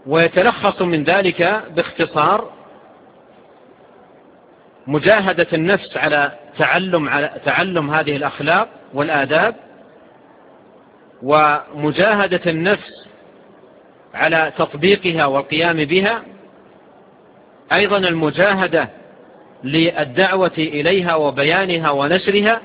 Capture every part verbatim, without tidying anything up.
ويتلخص من ذلك باختصار مجاهدة النفس على تعلم, على تعلم هذه الأخلاق والآداب، ومجاهدة النفس على تطبيقها والقيام بها، أيضا المجاهدة للدعوة إليها وبيانها ونشرها،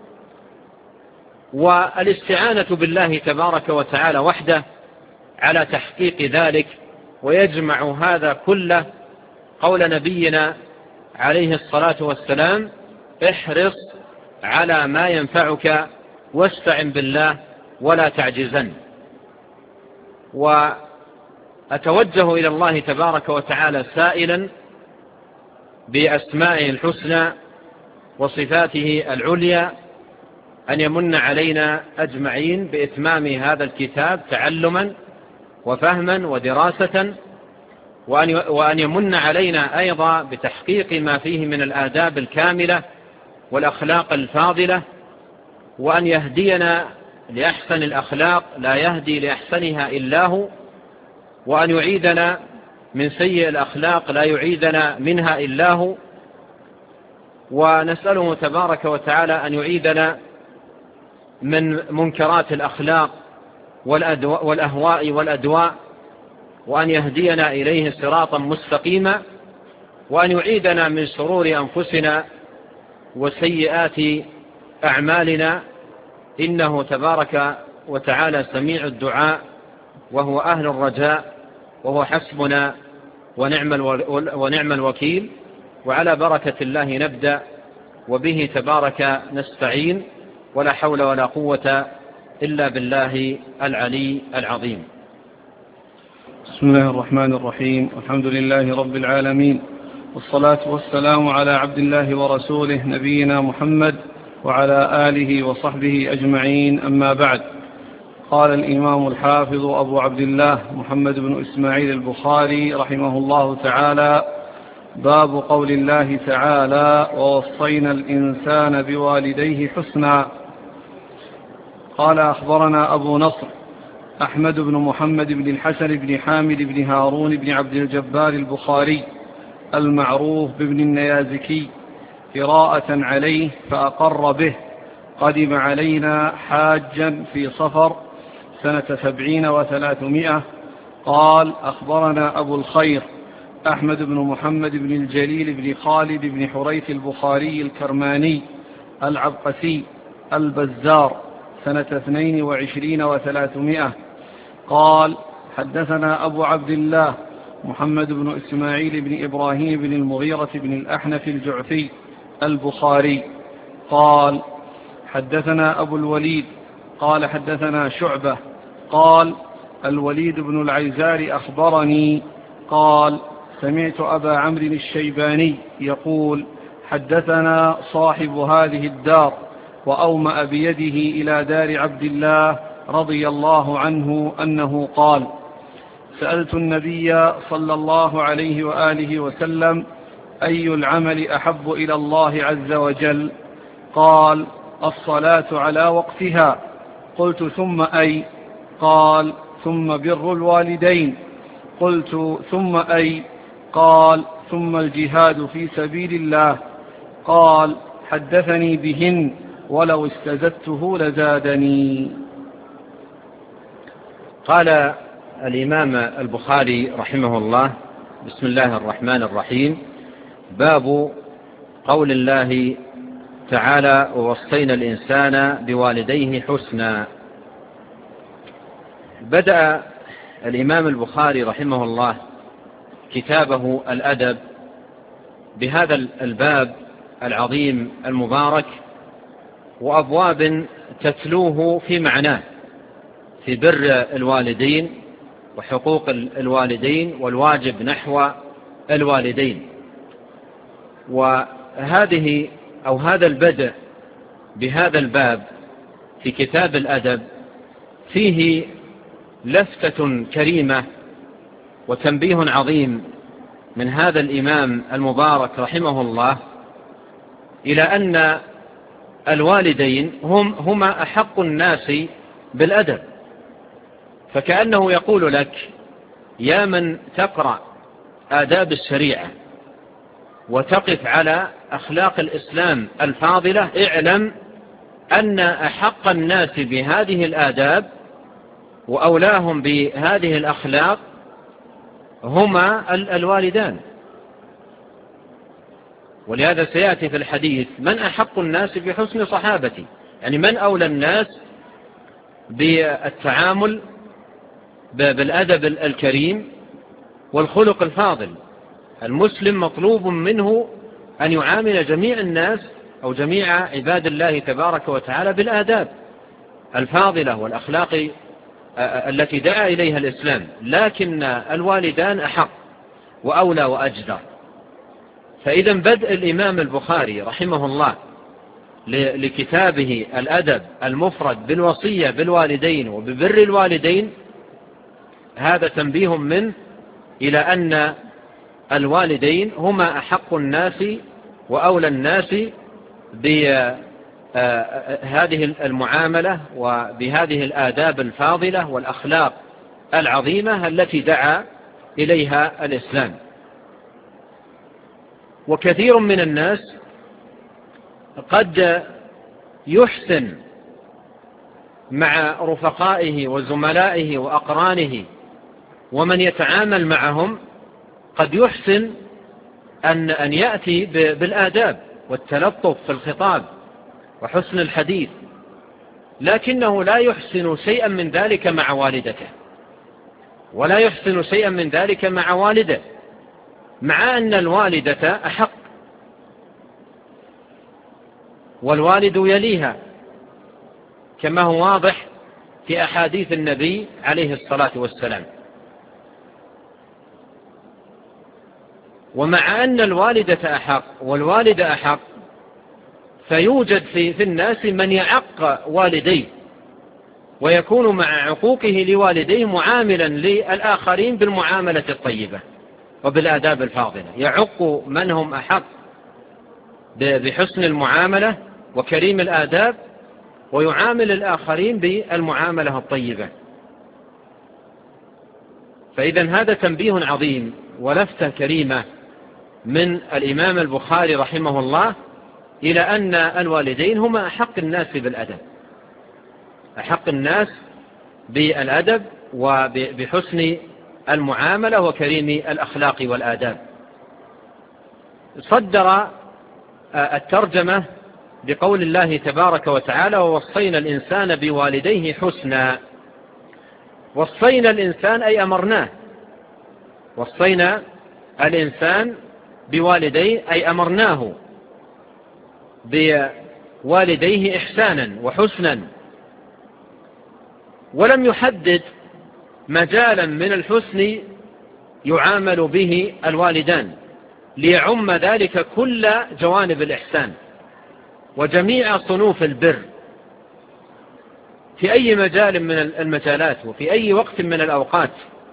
والاستعانة بالله تبارك وتعالى وحده على تحقيق ذلك. ويجمع هذا كله قول نبينا عليه الصلاة والسلام: احرص على ما ينفعك واستعن بالله ولا تعجزن. وأتوجه إلى الله تبارك وتعالى سائلا بأسمائه الحسنى وصفاته العليا أن يمن علينا أجمعين بإتمام هذا الكتاب تعلما وفهما ودراسة، وأن يمن علينا أيضا بتحقيق ما فيه من الآداب الكاملة والأخلاق الفاضلة، وأن يهدينا لأحسن الأخلاق لا يهدي لأحسنها إلا هو، وأن يعيدنا من سيء الأخلاق لا يعيدنا منها إلا هو. ونسأله تبارك وتعالى أن يعيدنا من منكرات الأخلاق والأهواء والأدواء، وأن يهدينا إليه صراطا مستقيما، وأن يعيدنا من شرور أنفسنا وسيئات أعمالنا، إنه تبارك وتعالى سميع الدعاء وهو أهل الرجاء وهو حسبنا ونعم الوكيل. وعلى بركة الله نبدأ، وبه تبارك نستعين، ولا حول ولا قوة إلا بالله العلي العظيم. بسم الله الرحمن الرحيم، والحمد لله رب العالمين، والصلاة والسلام على عبد الله ورسوله نبينا محمد وعلى آله وصحبه أجمعين، أما بعد. قال الإمام الحافظ أبو عبد الله محمد بن إسماعيل البخاري رحمه الله تعالى: باب قول الله تعالى: ووصينا الإنسان بوالديه حسنا. قال: أخبرنا أبو نصر أحمد بن محمد بن الحسن بن حامد بن هارون بن عبد الجبار البخاري المعروف بابن النيازكي قراءة عليه فأقر به، قدم علينا حاجا في صفر سنة سبعين وثلاثمائة. قال: أخبرنا أبو الخير أحمد بن محمد بن الجليل بن خالد بن حريث البخاري الكرماني العبقسي البزار سنة اثنين وعشرين وثلاثمائة. قال: حدثنا أبو عبد الله محمد بن إسماعيل بن إبراهيم بن المغيرة بن الأحنف الجعفي البخاري قال: حدثنا أبو الوليد قال: حدثنا شعبة قال: الوليد بن العيزار أخبرني قال: سمعت أبا عمرو الشيباني يقول: حدثنا صاحب هذه الدار، وأومأ بيده إلى دار عبد الله رضي الله عنه أنه قال: سألت النبي صلى الله عليه وآله وسلم: أي العمل أحب إلى الله عز وجل؟ قال: الصلاة على وقتها. قلت: ثم أي؟ قال: ثم بر الوالدين. قلت: ثم أي؟ قال: ثم الجهاد في سبيل الله. قال: حدثني بهن ولو استزدته لزادني. قال الإمام البخاري رحمه الله: بسم الله الرحمن الرحيم. باب قول الله تعالى: ووصينا الإنسان بوالديه حسنا. بدأ الإمام البخاري رحمه الله كتابه الأدب بهذا الباب العظيم المبارك، وأبواب تتلوه في معناه، في بر الوالدين وحقوق الوالدين والواجب نحو الوالدين. وهذه أو هذا البدء بهذا الباب في كتاب الأدب فيه لفتة كريمة وتنبيه عظيم من هذا الإمام المبارك رحمه الله إلى أن الوالدين هم هما أحق الناس بالأدب. فكأنه يقول لك يا من تقرأ آداب الشريعة وتقف على أخلاق الإسلام الفاضلة، اعلم أن أحق الناس بهذه الآداب وأولاهم بهذه الأخلاق هما الوالدان. ولهذا سيأتي في الحديث من أحق الناس بحسن صحابتي، يعني من أولى الناس بالتعامل بالأدب الكريم والخلق الفاضل. المسلم مطلوب منه أن يعامل جميع الناس أو جميع عباد الله تبارك وتعالى بالآداب الفاضلة والأخلاق التي دعا إليها الإسلام، لكن الوالدان أحق وأولى وأجدر. فإذا بدء الإمام البخاري رحمه الله لكتابه الأدب المفرد بالوصية بالوالدين وببر الوالدين هذا تنبيه منه إلى أن الوالدين هما أحق الناس وأولى الناس بهذه المعاملة وبهذه الآداب الفاضلة والأخلاق العظيمة التي دعا إليها الإسلام. وكثير من الناس قد يحسن مع رفقائه وزملائه وأقرانه ومن يتعامل معهم، قد يحسن أن أن يأتي بالآداب والتلطف في الخطاب وحسن الحديث، لكنه لا يحسن شيئا من ذلك مع والدته ولا يحسن شيئا من ذلك مع والده، مع أن الوالدة أحق والوالد يليها كما هو واضح في أحاديث النبي عليه الصلاة والسلام. ومع أن الوالدة أحق والوالد أحق فيوجد في, في الناس من يعق والديه ويكون مع عقوقه لوالديه معاملا للآخرين بالمعاملة الطيبة وبالآداب الفاضلة، يعق من هم أحق بحسن المعاملة وكريم الآداب ويعامل الآخرين بالمعاملة الطيبة. فإذا هذا تنبيه عظيم ولفتة كريمة من الإمام البخاري رحمه الله إلى أن الوالدين هما أحق الناس بالأدب، أحق الناس بالأدب وبحسن المعاملة وكريم الأخلاق والآداب. صدر الترجمة بقول الله تبارك وتعالى ووصينا الإنسان بوالديه حسنا. وصينا الإنسان أي أمرناه، وصينا الإنسان بوالديه أي أمرناه بوالديه إحسانا وحسنا، ولم يحدد مجالا من الحسن يعامل به الوالدان ليعم ذلك كل جوانب الإحسان وجميع صنوف البر في أي مجال من المجالات وفي أي وقت من الأوقات.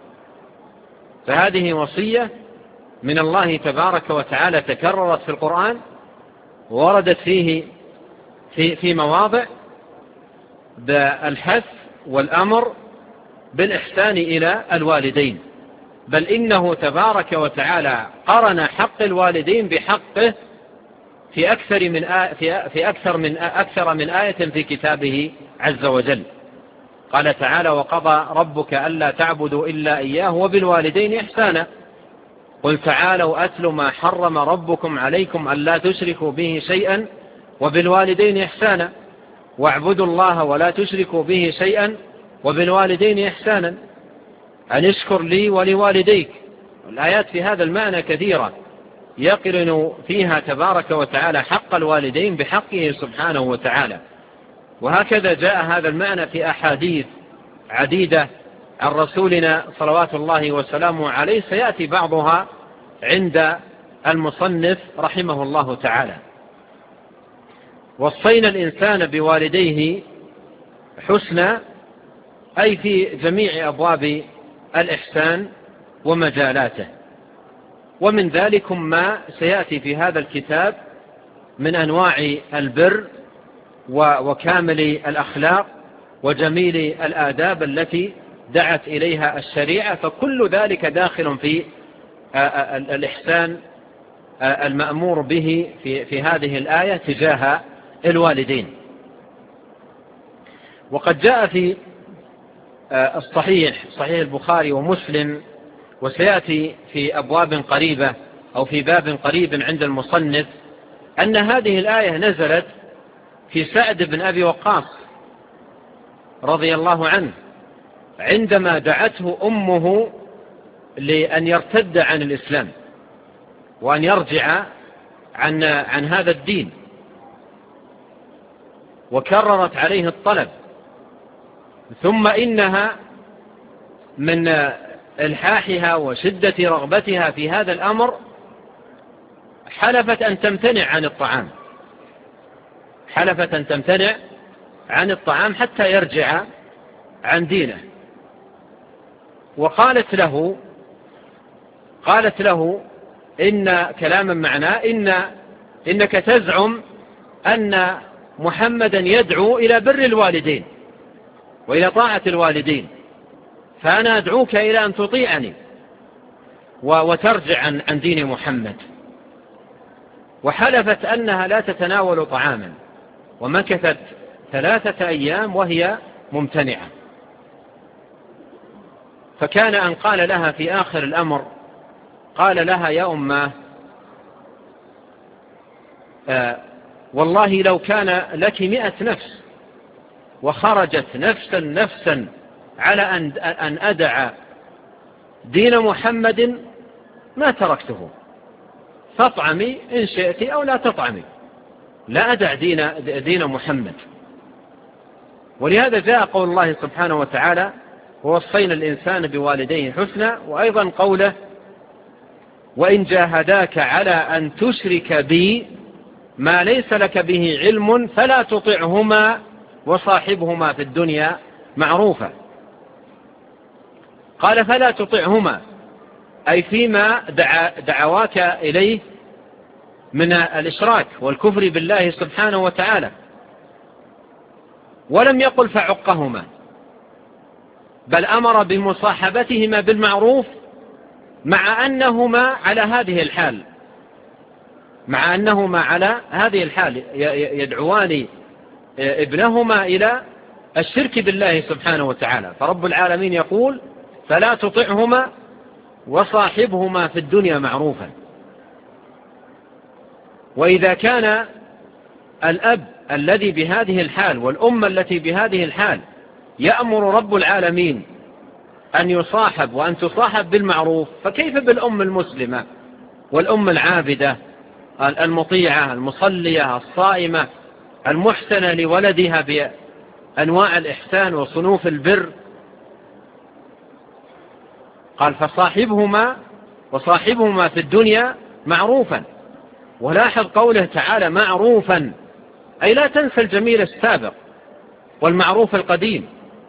فهذه وصية من الله تبارك وتعالى تكررت في القرآن ووردت فيه في, في مواضع بالحث والأمر بالإحسان إلى الوالدين، بل إنه تبارك وتعالى قرن حق الوالدين بحقه في أكثر من آية في, في أكثر من أكثر من آية في كتابه عز وجل. قال تعالى وقضى ربك ألا تعبدوا إلا إياه وبالوالدين إحسانا قل تعالوا أتل ما حرم ربكم عليكم ألا تشركوا به شيئا وبالوالدين إحسانا واعبدوا الله ولا تشركوا به شيئا وبالوالدين إحسانا أن اشكر لي ولوالديك. الآيات في هذا المعنى كثيرة يقرن فيها تبارك وتعالى حق الوالدين بحقه سبحانه وتعالى. وهكذا جاء هذا المعنى في أحاديث عديدة عن رسولنا صلوات الله وسلامه عليه، سيأتي بعضها عند المصنف رحمه الله تعالى. وصينا الإنسان بوالديه حسنا أي في جميع أبواب الإحسان ومجالاته، ومن ذلك ما سيأتي في هذا الكتاب من أنواع البر وكامل الأخلاق وجميل الآداب التي دعت إليها الشريعة، فكل ذلك داخل في الإحسان المأمور به في في هذه الآية تجاه الوالدين. وقد جاء في الصحيح صحيح البخاري ومسلم، وسيأتي في أبواب قريبة أو في باب قريب عند المصنف، أن هذه الآية نزلت في سعد بن أبي وقاص رضي الله عنه عندما دعته أمه لأن يرتد عن الإسلام وأن يرجع عن, عن هذا الدين، وكررت عليه الطلب، ثم إنها من إلحاحها وشدة رغبتها في هذا الأمر حلفت أن تمتنع عن الطعام حلفت أن تمتنع عن الطعام حتى يرجع عن دينه. وقالت له قالت له إن كلاما معناه إن إنك تزعم أن محمدا يدعو إلى بر الوالدين وإلى طاعة الوالدين، فأنا أدعوك إلى أن تطيعني وترجع عن, عن دين محمد. وحلفت أنها لا تتناول طعاما، ومكثت ثلاثة أيام وهي ممتنعة. فكان أن قال لها في آخر الأمر، قال لها: يا أماه، آه والله لو كان لك مئة نفس وخرجت نفسا نفسا على أن, أن أدع دين محمد ما تركته، فاطعمي إن شئت أو لا تطعمي، لا أدع دين, دين محمد. ولهذا جاء قول الله سبحانه وتعالى: ووصينا الإنسان بوالديه حسنا، وأيضا قوله: وإن جاهداك على أن تشرك بي ما ليس لك به علم فلا تطعهما وصاحبهما في الدنيا معروفا. قال: فلا تطعهما، أي فيما دعا دعواك إليه من الإشراك والكفر بالله سبحانه وتعالى. ولم يقل فعقهما، بل أمر بمصاحبتهما بالمعروف مع أنهما على هذه الحال مع أنهما على هذه الحال يدعوان ابنهما إلى الشرك بالله سبحانه وتعالى. فرب العالمين يقول: فلا تطعهما وصاحبهما في الدنيا معروفا. وإذا كان الأب الذي بهذه الحال والأم التي بهذه الحال يأمر رب العالمين أن يصاحب وأن تصاحب بالمعروف، فكيف بالأم المسلمة والأم العابدة المطيعة المصلية الصائمة المحسنة لولدها بأنواع الإحسان وصنوف البر؟ قال: فصاحبهما وصاحبهما في الدنيا معروفا. ولاحظ قوله تعالى معروفا، أي لا تنسى الجميل السابق والمعروف القديم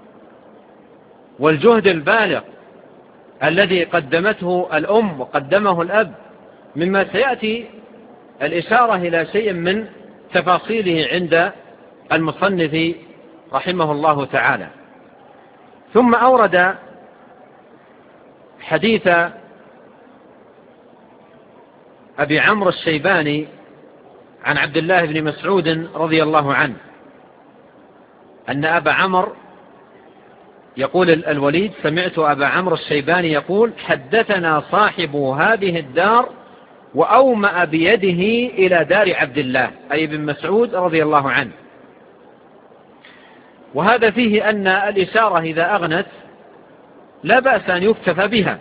والجهد البالغ الذي قدمته الأم وقدمه الأب، مما سيأتي الإشارة إلى شيء من تفاصيله عند المصنف رحمه الله تعالى. ثم أورد حديث أبي عمرو الشيباني عن عبد الله بن مسعود رضي الله عنه أن أبا عمرو يقول الوليد: سمعت أبا عمرو الشيباني يقول: حدثنا صاحب هذه الدار وأومأ بيده إلى دار عبد الله، أي بن مسعود رضي الله عنه. وهذا فيه أن الإشارة إذا أغنت لا بأس أن يكتفى بها.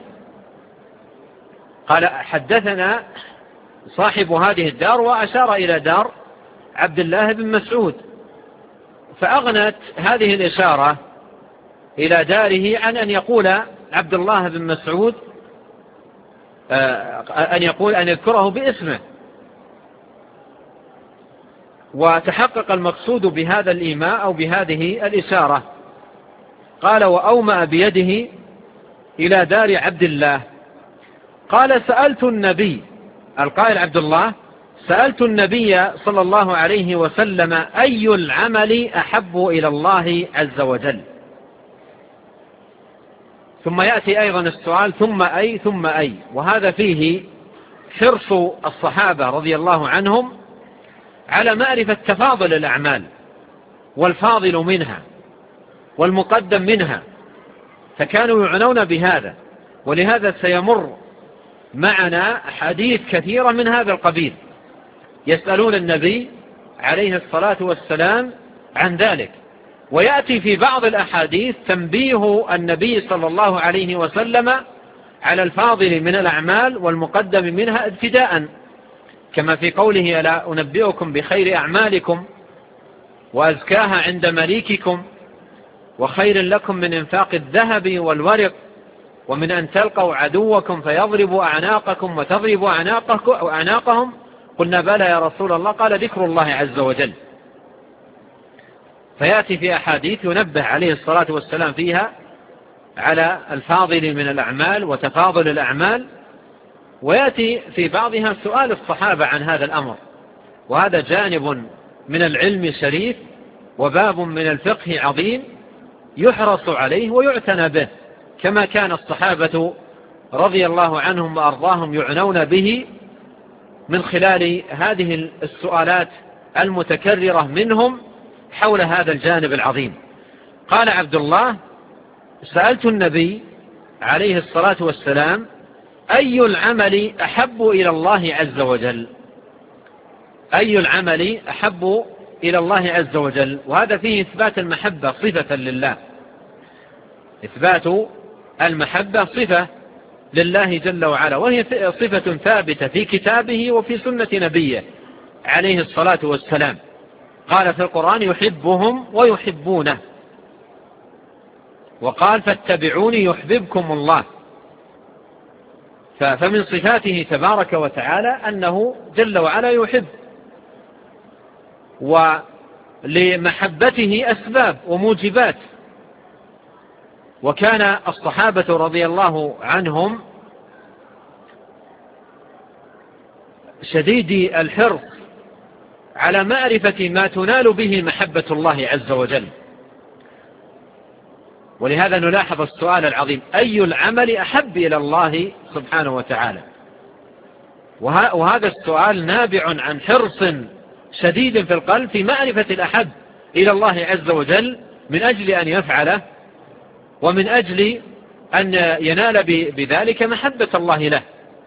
قال: حدثنا صاحب هذه الدار، وأشار إلى دار عبد الله بن مسعود، فأغنت هذه الإشارة إلى داره عن أن يقول عبد الله بن مسعود أن يقول أن يذكره باسمه. وتحقق المقصود بهذا الإيماء أو بهذه الإشارة. قال: وأومأ بيده إلى دار عبد الله. قال: سألت النبي، القائل عبد الله: سألت النبي صلى الله عليه وسلم أي العمل أحب إلى الله عز وجل. ثم يأتي أيضا السؤال ثم أي ثم أي، وهذا فيه حرص الصحابة رضي الله عنهم على معرفة تفاضل الأعمال والفاضل منها والمقدم منها، فكانوا يعنون بهذا. ولهذا سيمر معنا حديث كثيرة من هذا القبيل يسألون النبي عليه الصلاة والسلام عن ذلك. ويأتي في بعض الأحاديث تنبيه النبي صلى الله عليه وسلم على الفاضل من الأعمال والمقدم منها ابتداء، كما في قوله: ألا أنبئكم بخير أعمالكم وأزكاها عند مليككم وخير لكم من إنفاق الذهب والورق ومن أن تلقوا عدوكم فيضربوا أعناقكم وتضربوا أعناقهم. قلنا: بلى يا رسول الله. قال: ذكر الله عز وجل. فيأتي في أحاديث ينبه عليه الصلاة والسلام فيها على الفاضل من الأعمال وتفاضل الأعمال، ويأتي في بعضها سؤال الصحابة عن هذا الأمر، وهذا جانب من العلم شريف وباب من الفقه عظيم يحرص عليه ويعتنى به، كما كان الصحابة رضي الله عنهم وأرضاهم يعنون به من خلال هذه السؤالات المتكررة منهم حول هذا الجانب العظيم. قال عبد الله: سألت النبي عليه الصلاة والسلام: أي العمل أحب إلى الله عز وجل؟ أي العمل أحب إلى الله عز وجل؟ وهذا فيه إثبات المحبة صفة لله، إثبات المحبة صفة لله جل وعلا، وهي صفة ثابتة في كتابه وفي سنة نبيه عليه الصلاة والسلام. قال في القرآن: يحبهم ويحبونه، وقال: فاتبعوني يحببكم الله. فمن صفاته تبارك وتعالى أنه جل وعلا يحب، ولمحبته أسباب وموجبات. وكان الصحابة رضي الله عنهم شديدي الحرص على معرفة ما تنال به محبة الله عز وجل، ولهذا نلاحظ السؤال العظيم: أي العمل أحب إلى الله سبحانه وتعالى؟ وهذا السؤال نابع عن حرص شديد في القلب في معرفة الأحب إلى الله عز وجل من أجل أن يفعله، ومن أجل أن ينال بذلك محبة الله له.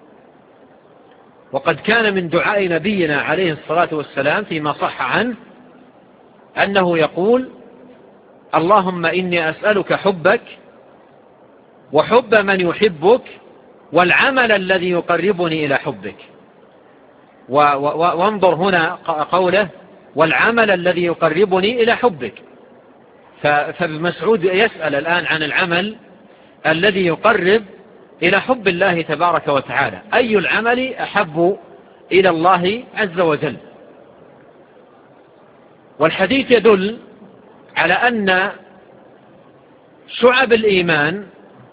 وقد كان من دعاء نبينا عليه الصلاة والسلام فيما صح عنه أنه يقول: اللهم إني أسألك حبك وحب من يحبك والعمل الذي يقربني إلى حبك. وانظر هنا قوله: والعمل الذي يقربني إلى حبك. فابن مسعود يسأل الآن عن العمل الذي يقرب إلى حب الله تبارك وتعالى: أي العمل أحب إلى الله عز وجل؟ والحديث يدل على أن شعب الإيمان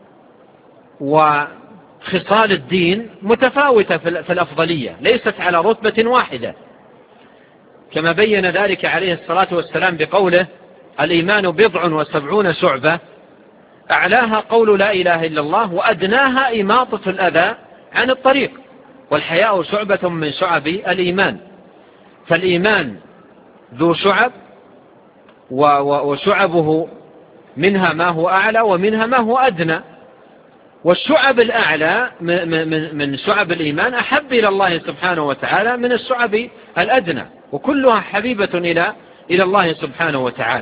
وخصال الدين متفاوتة في الأفضلية، ليست على رتبة واحدة، كما بين ذلك عليه الصلاة والسلام بقوله: الإيمان بضع وسبعون شعبة، أعلاها قول لا إله إلا الله وأدناها إماطة الأذى عن الطريق، والحياء شعبة من شعب الإيمان. فالإيمان ذو شعب، وشعبه منها ما هو أعلى ومنها ما هو أدنى، والشعب الأعلى من شعب الإيمان أحب إلى الله سبحانه وتعالى من الشعب الأدنى، وكلها حبيبة إلى إلى الله سبحانه وتعالى.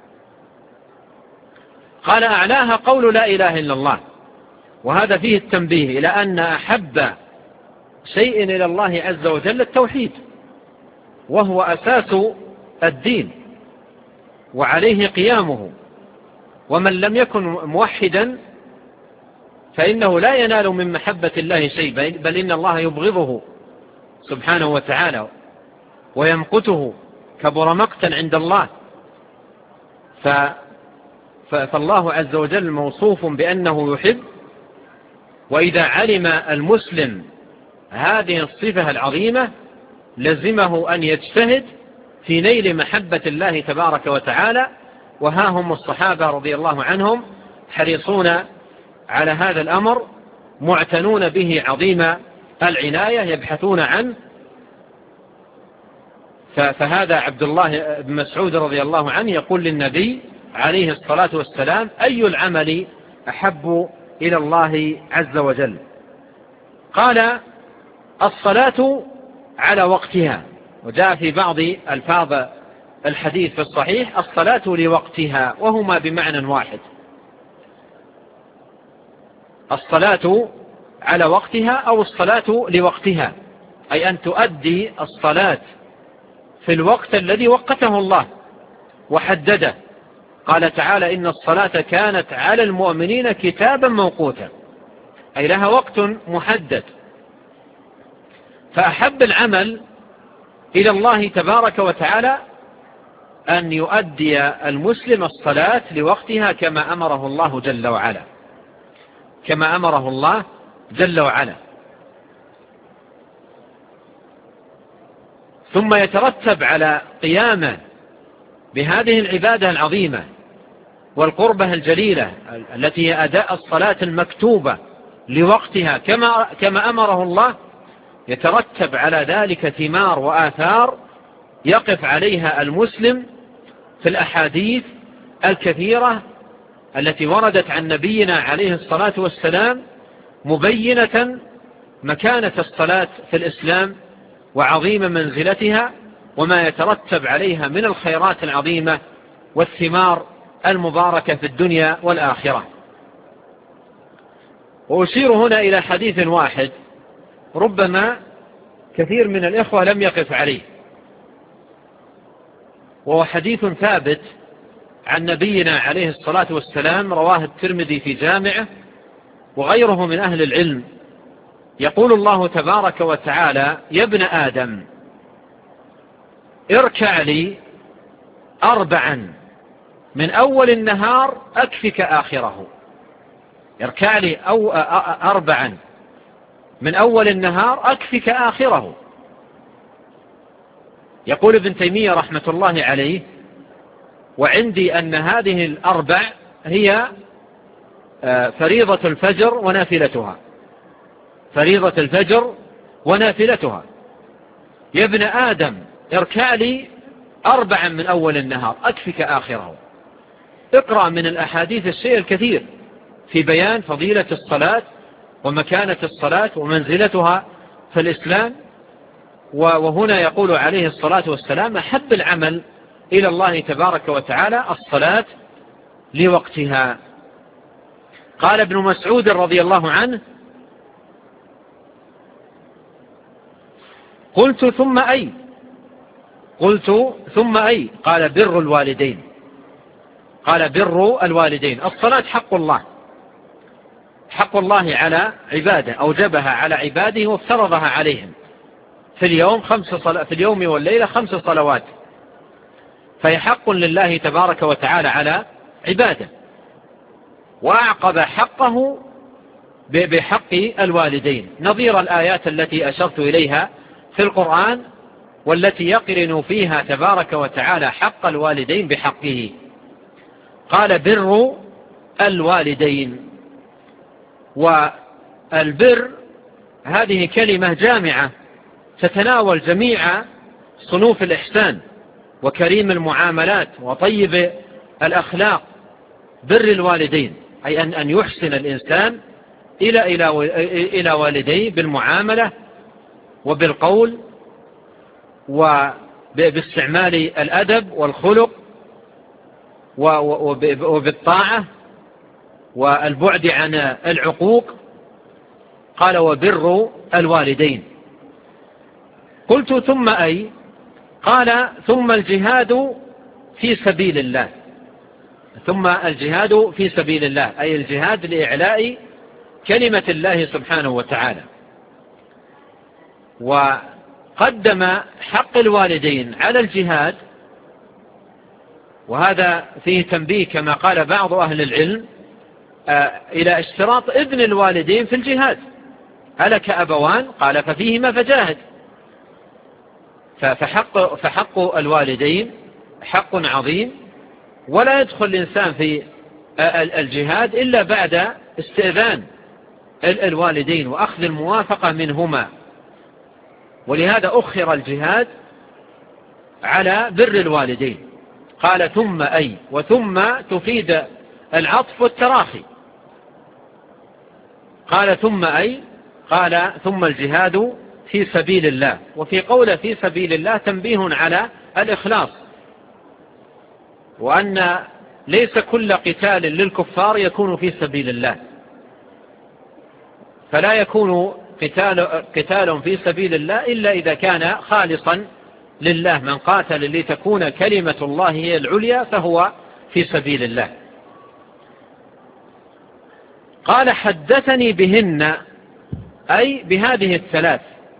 قال: أعلاها قول لا إله إلا الله، وهذا فيه التنبيه إلى أن أحب شيء إلى الله عز وجل التوحيد، وهو أساس الدين وعليه قيامه، ومن لم يكن موحدا فإنه لا ينال من محبة الله شيء، بل إن الله يبغضه سبحانه وتعالى ويمقته، كبر مقتا عند الله. ف فالله عز وجل موصوف بأنه يحب، وإذا علم المسلم هذه الصفة العظيمة لزمه أن يجتهد في نيل محبة الله تبارك وتعالى. وها هم الصحابة رضي الله عنهم حريصون على هذا الأمر معتنون به عظيم العناية يبحثون عنه. فهذا عبد الله بن مسعود رضي الله عنه يقول للنبي عليه الصلاة والسلام: أي العمل أحب إلى الله عز وجل؟ قال: الصلاة على وقتها. وجاء في بعض ألفاظ الحديث في الصحيح الصلاة لوقتها، وهما بمعنى واحد. الصلاة على وقتها أو الصلاة لوقتها، أي أن تؤدي الصلاة في الوقت الذي وقته الله وحدده. قال تعالى: إن الصلاة كانت على المؤمنين كتابا موقوتا، أي لها وقت محدد. فأحب العمل إلى الله تبارك وتعالى أن يؤدي المسلم الصلاة لوقتها كما أمره الله جل وعلا، كما أمره الله جل وعلا. ثم يترتب على قيامه بهذه العبادة العظيمة والقربة الجليلة التي هي أداء الصلاة المكتوبة لوقتها كما كما أمره الله، يترتب على ذلك ثمار وآثار يقف عليها المسلم في الأحاديث الكثيرة التي وردت عن نبينا عليه الصلاة والسلام مبينة مكانة الصلاة في الإسلام وعظيم منزلتها وما يترتب عليها من الخيرات العظيمة والثمار المباركة في الدنيا والآخرة. وأشير هنا إلى حديث واحد ربما كثير من الإخوة لم يقف عليه، وهو حديث ثابت عن نبينا عليه الصلاة والسلام، رواه الترمذي في جامعه وغيره من أهل العلم. يقول الله تبارك وتعالى: يا ابن آدم اركع لي أربعا من أول النهار أكفك آخره. اركع لي أو أربعا من أول النهار أكفك آخره. يقول ابن تيمية رحمة الله عليه: وعندي أن هذه الأربع هي فريضة الفجر ونافلتها، فريضة الفجر ونافلتها. يا ابن آدم اركع لي أربعا من أول النهار أكفك آخره. اقرأ من الأحاديث الشيء الكثير في بيان فضيلة الصلاة ومكانة الصلاة ومنزلتها في الإسلام. وهنا يقول عليه الصلاة والسلام: أحب العمل إلى الله تبارك وتعالى الصلاة لوقتها. قال ابن مسعود رضي الله عنه: قلت ثم أي؟ قلت ثم أي؟ قال: بر الوالدين. قال: بر الوالدين. الصلاة حق الله، حق الله على عباده، أوجبها على عباده وافترضها عليهم في اليوم خمس صل... في اليوم والليلة خمس صلوات، فهي حق لله تبارك وتعالى على عباده. وأعقب حقه بحق الوالدين، نظير الآيات التي أشرت إليها في القرآن والتي يقرن فيها تبارك وتعالى حق الوالدين بحقه. قال: بر الوالدين. والبر هذه كلمة جامعة تتناول جميع صنوف الإحسان وكريم المعاملات وطيب الأخلاق. بر الوالدين أي أن يحسن الإنسان إلى إلى إلى والديه بالمعاملة وبالقول وباستعمال الأدب والخلق وبالطاعة والبعد عن العقوق. قال: وبر الوالدين. قلت ثم أي؟ قال: ثم الجهاد في سبيل الله. ثم الجهاد في سبيل الله أي الجهاد لإعلاء كلمة الله سبحانه وتعالى. وقدم حق الوالدين على الجهاد، وهذا فيه تنبيه كما قال بعض أهل العلم إلى اشتراط إذن الوالدين في الجهاد. ألك أبوان؟ قال: ففيهما فجاهد. فحق, فحق الوالدين حق عظيم، ولا يدخل الإنسان في الجهاد إلا بعد استئذان الوالدين وأخذ الموافقة منهما، ولهذا أخر الجهاد على بر الوالدين. قال ثم أي، وثم تفيد العطف والتراخي. قال ثم أي، قال ثم الجهاد في سبيل الله. وفي قوله في سبيل الله تنبيه على الإخلاص، وأن ليس كل قتال للكفار يكون في سبيل الله، فلا يكون قتال, قتال في سبيل الله إلا إذا كان خالصا لله. من قاتل لتكون كلمة الله هي العليا فهو في سبيل الله. قال حدثني بهن، أي بهذه الثلاث،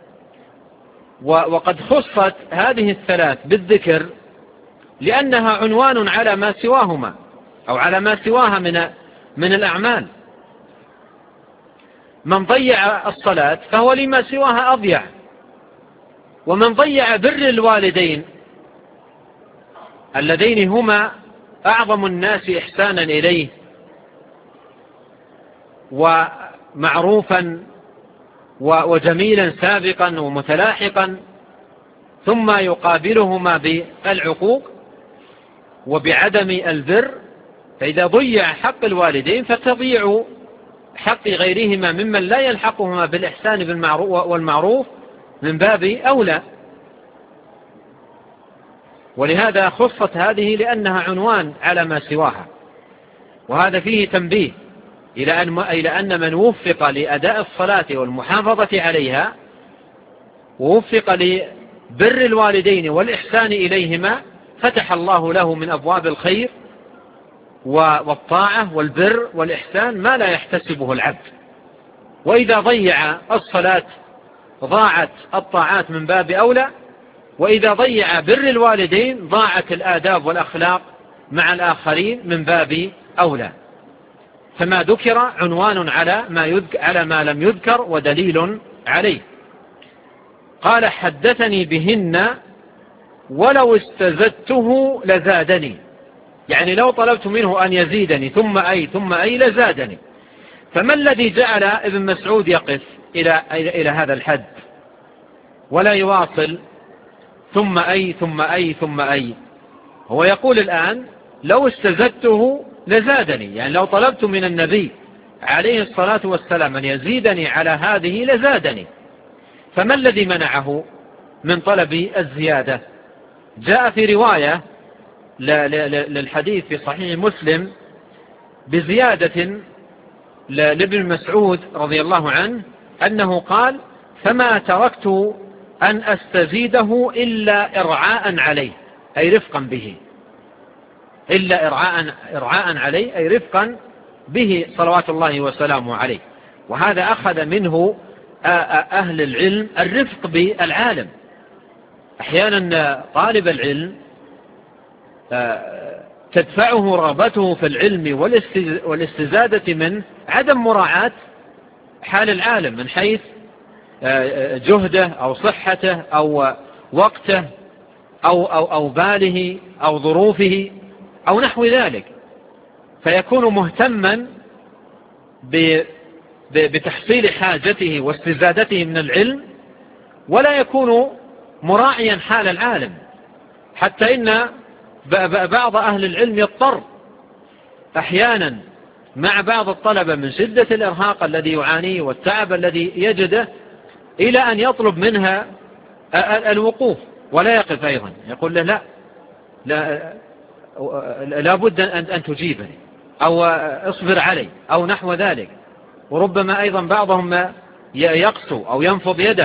وقد خصت هذه الثلاث بالذكر لأنها عنوان على ما سواهما أو على ما سواها من من الأعمال. من ضيع الصلاة فهو لما سواها أضيع، ومن ضيع بر الوالدين اللذين هما أعظم الناس إحسانا إليه ومعروفا وجميلا سابقا ومتلاحقا، ثم يقابلهما بالعقوق وبعدم البر، فإذا ضيع حق الوالدين فتضيع حق غيرهما ممن لا يلحقهما بالإحسان بالمعروف والمعروف من باب أولى. ولهذا خصت هذه لأنها عنوان على ما سواها. وهذا فيه تنبيه إلى أن, إلى أن من وفق لأداء الصلاة والمحافظة عليها ووفق لبر الوالدين والإحسان إليهما فتح الله له من أبواب الخير والطاعة والبر والإحسان ما لا يحتسبه العبد. وإذا ضيع الصلاة ضاعت الطاعات من باب أولى، وإذا ضيع بر الوالدين ضاعت الآداب والأخلاق مع الآخرين من باب أولى. فما ذكر عنوان على ما, يذكر على ما لم يذكر ودليل عليه. قال حدثني بهن ولو استزدته لزادني، يعني لو طلبت منه أن يزيدني ثم أي ثم أي لزادني. فما الذي جعل ابن مسعود يقف إلى, إلى هذا الحد ولا يواصل ثم أي ثم أي ثم أي؟ هو يقول الآن لو استزدته لزادني، يعني لو طلبت من النبي عليه الصلاة والسلام أن يزيدني على هذه لزادني. فما الذي منعه من طلب الزيادة؟ جاء في رواية للحديث في صحيح مسلم بزيادة لابن مسعود رضي الله عنه أنه قال فما تركت أن أستزيده إلا إرعاء عليه، أي رفقا به، إلا إرعاء, إرعاء عليه أي رفقا به صلوات الله وسلامه عليه. وهذا أخذ منه أهل العلم الرفق بالعالم. أحيانا طالب العلم تدفعه رغبته في العلم والاستزادة من عدم مراعاة حال العالم من حيث جهده أو صحته أو وقته أو, أو, أو باله أو ظروفه أو نحو ذلك، فيكون مهتما بتحصيل حاجته واستزادته من العلم ولا يكون مراعيا حال العالم. حتى إن بعض أهل العلم يضطر أحيانا مع بعض الطلبة من شدة الإرهاق الذي يعانيه والتعب الذي يجده إلى أن يطلب منها الوقوف ولا يقف أيضا، يقول له لا لا لابد أن تجيبني أو اصبر علي أو نحو ذلك. وربما أيضا بعضهم يقسو أو ينفض يده.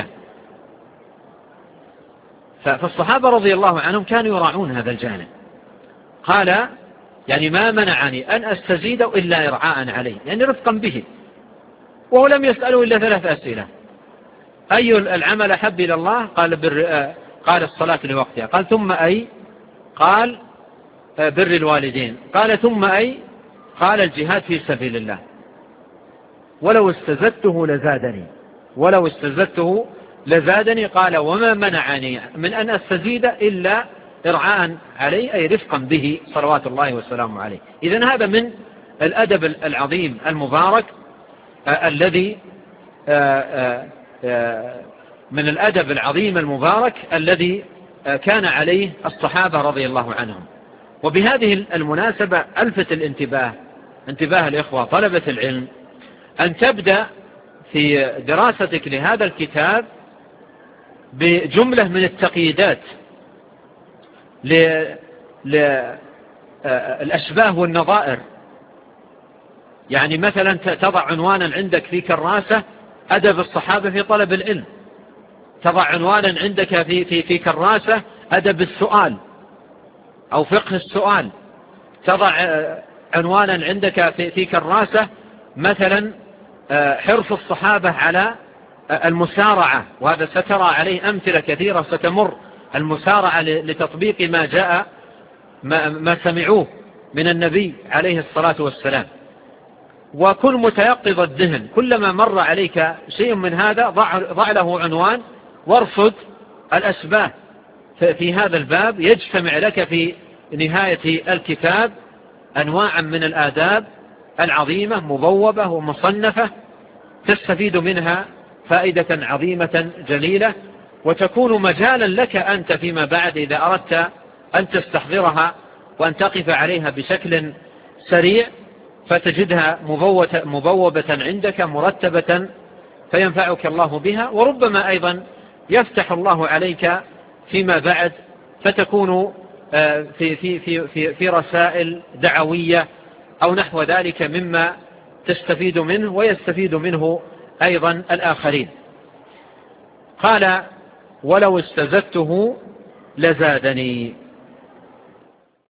فالصحابة رضي الله عنهم كانوا يراعون هذا الجانب. قال يعني ما منعني أن أستزيد إلا إرعاء عليه، يعني رفقا به. وهو لم يسأله إلا ثلاث أسئلة: أي العمل أحب إلى الله؟ قال بر قال الصلاة لوقتها. قال ثم أي؟ قال بر الوالدين. قال ثم أي؟ قال الجهاد في سبيل الله. ولو استزدته لزادني، ولو استزدته لزادني. قال وما منعني من أن أستزيد إلا إرعاء عليه، أي رفقا به صلوات الله والسلام عليه. إذن هذا من الأدب العظيم المبارك الذي من الأدب العظيم المبارك الذي كان عليه الصحابة رضي الله عنهم. وبهذه المناسبة ألفت الانتباه انتباه الإخوة طلبة العلم أن تبدأ في دراستك لهذا الكتاب بجملة من التقييدات للأشباه والنظائر. يعني مثلا تضع عنوانا عندك في كراسة أدب الصحابة في طلب العلم، تضع عنوانا عندك في, في, في كراسة أدب السؤال أو فقه السؤال، تضع عنوانا عندك في, في كراسة مثلا حرص الصحابة على المسارعة، وهذا سترى عليه أمثلة كثيرة ستمر، المسارعة لتطبيق ما جاء ما, ما سمعوه من النبي عليه الصلاة والسلام. وكن متيقظ الذهن، كلما مر عليك شيء من هذا ضع, ضع له عنوان وارصد الأشباه في هذا الباب. يجتمع لك في نهاية الكتاب أنواع من الآداب العظيمة مبوبة ومصنفة تستفيد منها فائدة عظيمة جليلة، وتكون مجالا لك أنت فيما بعد إذا أردت أن تستحضرها وأن تقف عليها بشكل سريع فتجدها مبوبة عندك مرتبة فينفعك الله بها. وربما أيضا يفتح الله عليك فيما بعد فتكون في, في, في, في, في رسائل دعوية أو نحو ذلك مما تستفيد منه ويستفيد منه أيضا الآخرين. قال: ولو استزدته لزادني.